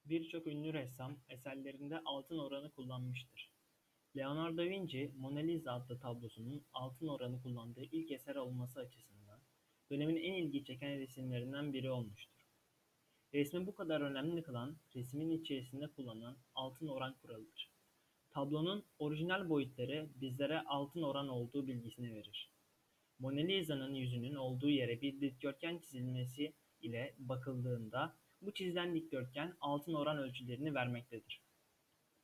Birçok ünlü ressam eserlerinde altın oranı kullanmıştır. Leonardo da Vinci, Mona Lisa adlı tablosunun altın oranı kullandığı ilk eser olması açısından dönemin en ilgi çeken resimlerinden biri olmuştur. Resmi bu kadar önemli kılan, resmin içerisinde kullanılan altın oran kuralıdır. Tablonun orijinal boyutları bizlere altın oran olduğu bilgisini verir. Mona Lisa'nın yüzünün olduğu yere bir dikdörtgen çizilmesi ile bakıldığında bu çizilen dikdörtgen altın oran ölçülerini vermektedir.